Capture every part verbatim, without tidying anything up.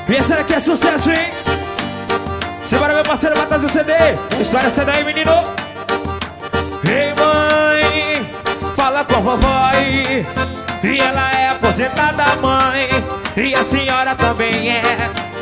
E essa daqui é sucesso, hein? Simbora, meu parceiro, vai trazer o C D. História essa daí, menino. Ei, mãe, fala com a vovó aí. E ela é aposentada, mãe, e a senhora também é.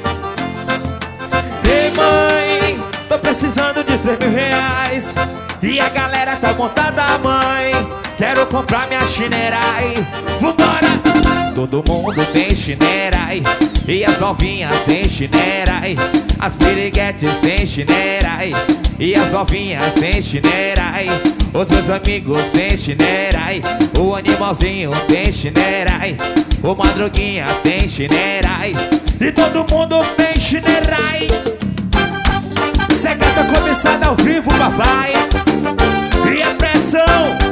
Ei, mãe, tô precisando de três mil reais. E a galera tá montada, mãe, quero comprar minha chinerai. Vambora! Todo mundo tem chinerai, e as novinhas tem chinerai. As piriguetes tem chinerai, e as novinhas tem chinerai. Os meus amigos tem chinerai, o animalzinho tem chinerai, o madruguinha tem chinerai, e todo mundo tem chinerai. Cê gata começada ao vivo, papai, e a pressão.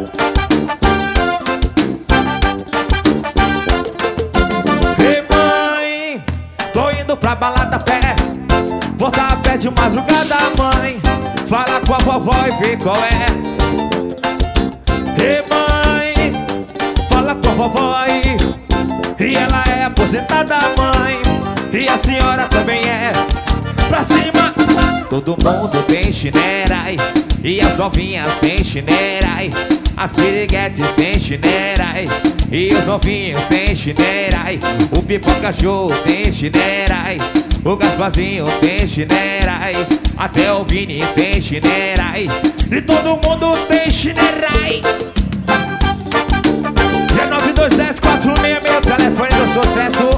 Ei, mãe, tô indo pra balada a pé, voltar a pé de madrugada, mãe, fala com a vovó e vê qual é. Ei, mãe, fala com a vovó aí, e ela é aposentada, mãe, e a senhora também é. Pra cima! Todo mundo tem chinerai, e as novinhas tem chinerai. As piriguetes tem chinerai, e os novinhos tem chinerai. O pipoca show tem chinerai, o Gasparzinho tem chinerai, até o Vini tem chinerai, e todo mundo tem chinerai. E é nove dois um zero quatro seis seis, telefone do sucesso.